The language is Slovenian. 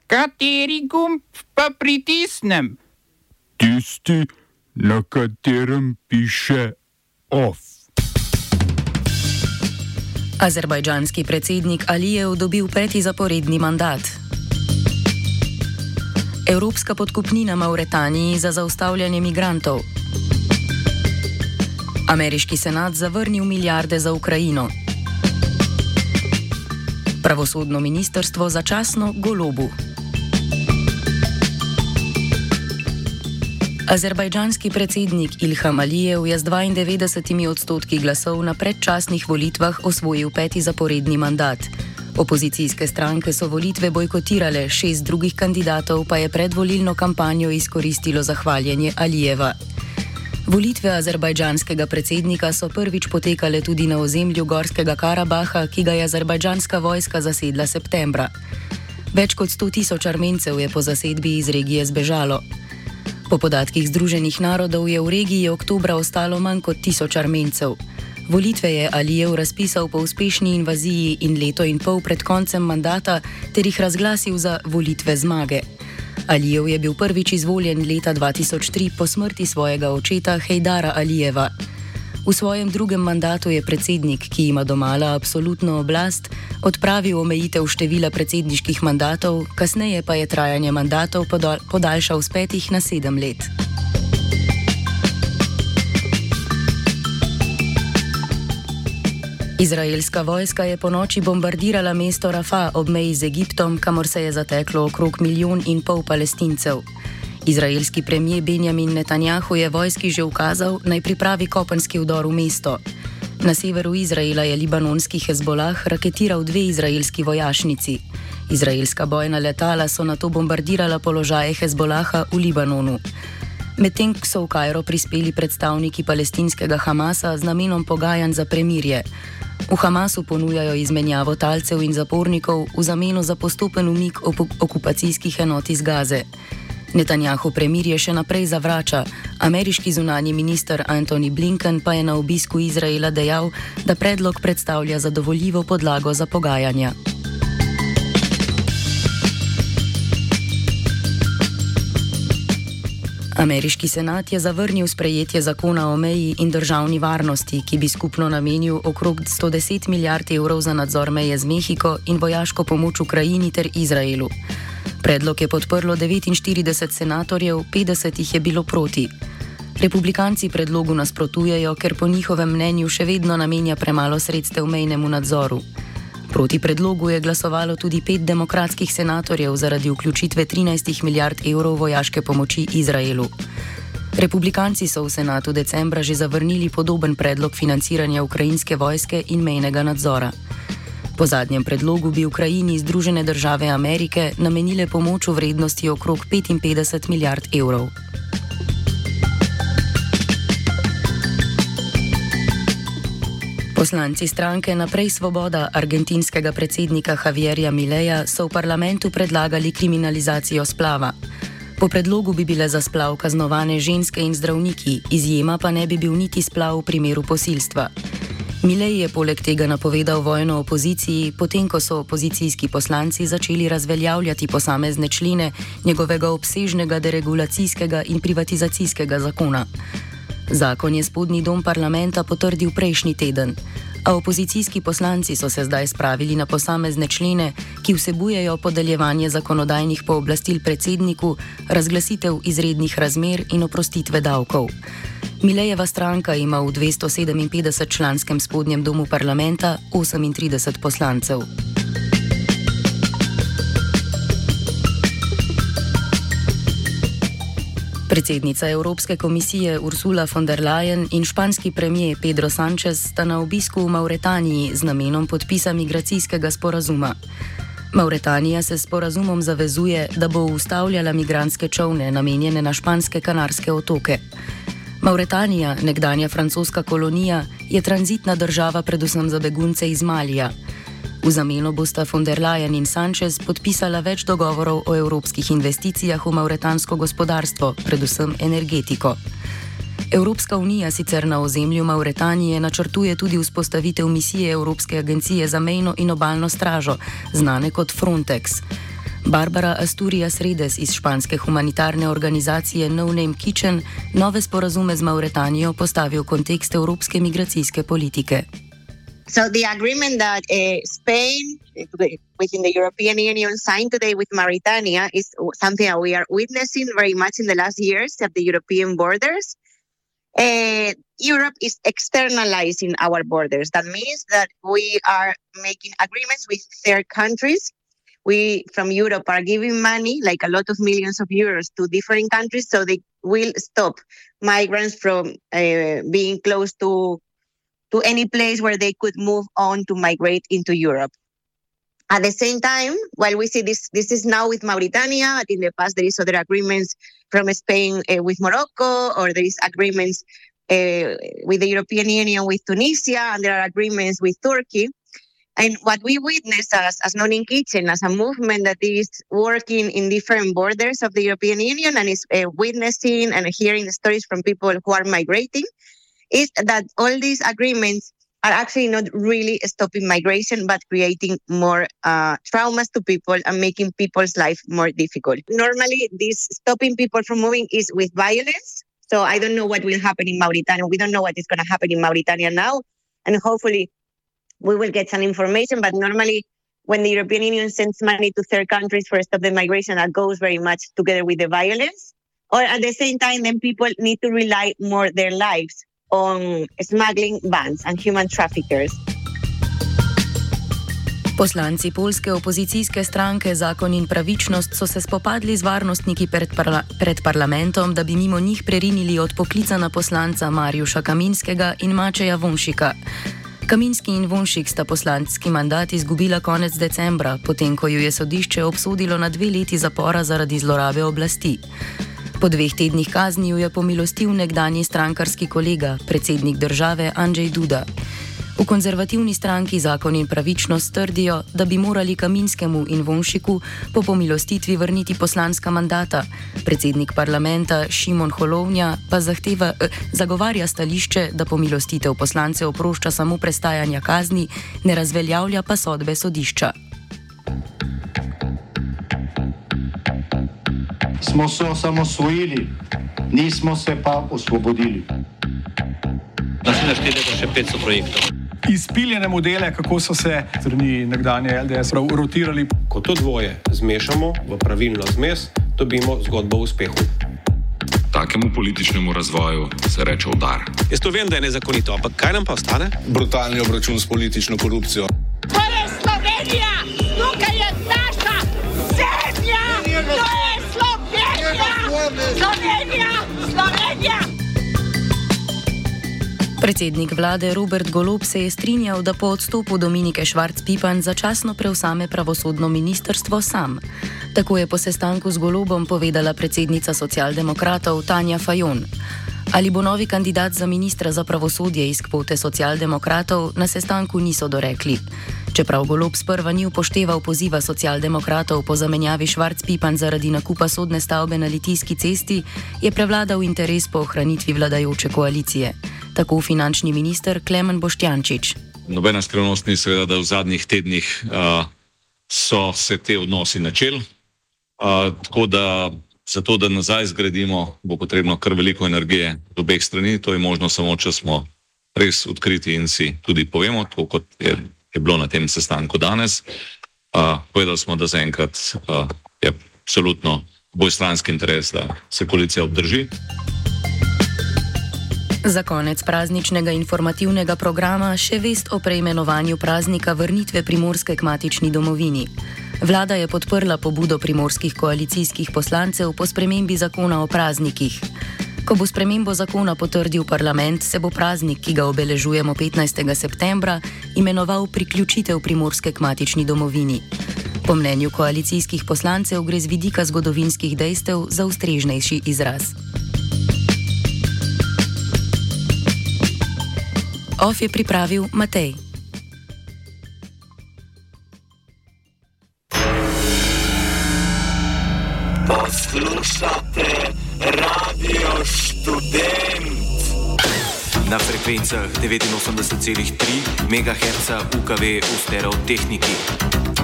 Kateri gumb pa pritisnem? Tisti, na katerem piše OFF. Azerbajdžanski predsednik Alijev dobil 5. zaporedni mandat. Evropska podkupnina Mauretaniji za zaustavljanje migrantov. Ameriški senat zavrnil milijarde za Ukrajino. Pravosodno ministrstvo začasno Golobu. Azerbajdžanski predsednik Ilham Alijev je z 92% glasov na predčasnih volitvah osvojil 5. zaporedni mandat. Opozicijske stranke so volitve bojkotirale, 6 drugih kandidatov pa je predvolilno kampanjo izkoristilo za hvaljenje Alijeva. Volitve azerbajdžanskega predsednika so prvič potekale tudi na ozemlju Gorskega Karabaha, ki ga je azerbajdžanska vojska zasedla septembra. Več kot 100.000 Armencev je po zasedbi iz regije zbežalo. Po podatkih Združenih narodov je v regiji oktobra ostalo manj kot 1000 Armencev. Volitve je Alijev razpisal po uspešni invaziji in leto in pol pred koncem mandata ter jih razglasil za volitve zmage. Alijev je bil prvič izvoljen leta 2003 po smrti svojega očeta Hejdara Alijeva. V svojem drugem mandatu je predsednik, ki ima domala absolutno oblast, odpravil omejitev števila predsedniških mandatov, kasneje pa je trajanje mandatov podaljšal z 5 na 7 let. Izraelska vojska je ponoči bombardirala mesto Rafah ob meji z Egiptom, kamor se je zateklo okrog 1,5 milijona Palestincev. Izraelski premijer Benjamin Netanjahu je vojski že ukazal, naj pripravi kopenski vdor v mesto. Na severu Izraela je libanonski Hezbolah raketiral 2 izraelski vojašnici. Izraelska bojna letala so nato bombardirala položaje Hezbolaha v Libanonu. Medtem so v Kairo prispeli predstavniki palestinskega Hamasa z namenom pogajanj za premirje. V Hamasu ponujajo izmenjavo talcev in zapornikov v zameno za postopen umik okupacijskih enot iz Gaze. Netanjahu premirje še naprej zavrača. Ameriški zunanji minister Antony Blinken pa je na obisku Izraela dejal, da predlog predstavlja zadovoljivo podlago za pogajanja. Ameriški senat je zavrnil sprejetje zakona o meji in državni varnosti, ki bi skupno namenil okrog 110 milijard evrov za nadzor meje z Mehiko in vojaško pomoč Ukrajini ter Izraelu. Predlog je podprlo 49 senatorjev, 50 jih je bilo proti. Republikanci predlogu nasprotujejo, ker po njihovem mnenju še vedno namenja premalo sredstev mejnemu nadzoru. Proti predlogu je glasovalo tudi 5 demokratskih senatorjev zaradi vključitve 13 milijard evrov vojaške pomoči Izraelu. Republikanci so v senatu decembra že zavrnili podoben predlog financiranja ukrajinske vojske in mejnega nadzora. Po zadnjem predlogu bi Ukrajini Združene države Amerike namenile pomoč v vrednosti okrog 55 milijard evrov. Poslanci stranke Naprej Svoboda argentinskega predsednika Javierja Mileja so v parlamentu predlagali kriminalizacijo splava. Po predlogu bi bile za splav kaznovane ženske in zdravniki, izjema pa ne bi bil niti splav v primeru posilstva. Milej je poleg tega napovedal vojno opoziciji, potem ko so opozicijski poslanci začeli razveljavljati posamezne člene njegovega obsežnega deregulacijskega in privatizacijskega zakona. Zakon je spodnji dom parlamenta potrdil prejšnji teden, a opozicijski poslanci so se zdaj spravili na posamezne člene, ki vsebujejo podeljevanje zakonodajnih pooblastil predsedniku, razglasitev izrednih razmer in oprostitve davkov. Milejeva stranka ima v 257-članskem spodnjem domu parlamenta 38 poslancev. Predsednica Evropske komisije Ursula von der Leyen in španski premijer Pedro Sánchez sta na obisku v Mauretaniji z namenom podpisa migracijskega sporazuma. Mauretanija se s sporazumom zavezuje, da bo ustavljala migrantske čolne namenjene na španske Kanarske otoke. Mauretanija, nekdanja francoska kolonija, je tranzitna država predvsem za begunce iz Malija. V zameno bosta von der Leyen in Sánchez podpisala več dogovorov o evropskih investicijah v mauretansko gospodarstvo, predvsem energetiko. Evropska unija sicer na ozemlju Mauretanije načrtuje tudi vzpostavitev misije Evropske agencije za mejno in obalno stražo, znane kot Frontex. Barbara Asturias Redes iz španske humanitarne organizacije No Name Kitchen nove sporazume z Mauretanijo postavi v kontekst evropske migracijske politike. So the agreement that Spain, within the European Union, signed today with Mauritania is something that we are witnessing very much in the last years at the European borders. Europe is externalizing our borders. That means that we are making agreements with third countries. We, from Europe, are giving money, like a lot of millions of euros, to different countries so they will stop migrants from being close to any place where they could move on to migrate into Europe. At the same time, while we see this is now with Mauritania, in the past there is other agreements from Spain with Morocco, or there is agreements with the European Union with Tunisia, and there are agreements with Turkey. And what we witness as No Name Kitchen, as a movement that is working in different borders of the European Union and is witnessing and hearing the stories from people who are migrating, is that all these agreements are actually not really stopping migration, but creating more traumas to people and making people's life more difficult. Normally, this stopping people from moving is with violence. So I don't know what will happen in Mauritania. We don't know what is going to happen in Mauritania now. And hopefully we will get some information. But normally when the European Union sends money to third countries for stop the migration, that goes very much together with the violence. Or at the same time, then people need to rely more their lives on smuggling bands and human traffickers. Poslanci poljske opozicijske stranke Zakon in pravičnost so se spopadli z varnostniki pred parlamentom, da bi mimo njih prerinili odpoklicana poslanca Marjuša Kaminskega in Mačeja Vonšika. Kaminski in Vonšik sta poslanski mandat izgubila konec decembra, potem ko ju je sodišče obsodilo na 2 leti zapora zaradi zlorabe oblasti. Po 2 tednih kazni ju je pomilostil nekdanji strankarski kolega, predsednik države Andrzej Duda. V konzervativni stranki Zakon in pravičnost trdijo, da bi morali Kaminskemu in Vonšiku po pomilostitvi vrniti poslanska mandata. Predsednik parlamenta Šimon Holovnja pa zagovarja stališče, da pomilostitev poslance oprošča samo prestajanja kazni, ne razveljavlja pa sodbe sodišča. Smo se osamosvojili, nismo se pa osvobodili. Naslednje število še 500 projektov. Izpiljene modele, kako so se strani nekdanje LDS rotirali. Ko to dvoje zmešamo v pravilno zmes, dobimo zgodbo o uspehu. Takemu političnemu razvoju se reče udar. Jaz to vem, da je nezakonito, ampak kaj nam pa ostane? Brutalni obračun s politično korupcijo. To je Slovenija! Tukaj je naša zemlja! To je Slovenija! Slovenija! Slovenija! Predsednik vlade Robert Golob se je strinjal, da po odstopu Dominike Švarc Pipan začasno prevzame pravosodno ministrstvo sam. Tako je po sestanku z Golobom povedala predsednica socialdemokratov Tanja Fajon. Ali bo novi kandidat za ministra za pravosodje iz kvote socialdemokratov, na sestanku niso dorekli. Čeprav Golob sprva ni upošteval poziva socialdemokratov po zamenjavi Švarc Pipan zaradi nakupa sodne stavbe na Litijski cesti, je prevladal interes po ohranitvi vladajoče koalicije. Tako finančni minister Klemen Boštjančič. Nobena skrivnost ni seveda, da v zadnjih tednih so se te odnosi načeli, tako da zato, da nazaj zgradimo, bo potrebno kar veliko energije z obeh strani. To je možno samo, če smo res odkriti in si tudi povemo, tako kot je bilo na tem sestanku danes. Povedali smo, da zaenkrat je absolutno obojestranski interes, da se koalicija obdrži. Za konec prazničnega informativnega programa še vest o preimenovanju praznika vrnitve Primorske k matični domovini. Vlada je podprla pobudo primorskih koalicijskih poslancev po spremembi zakona o praznikih. Ko bo spremembo zakona potrdil parlament, se bo praznik, ki ga obeležujemo 15. septembra, imenoval priključitev Primorske k matični domovini. Po mnenju koalicijskih poslancev gre z vidika zgodovinskih dejstev za ustreznejši izraz. Of je pripravil Matej. Poslušate Radio Študent na frekvencah 89,3 MHz UKV v stereotehniki.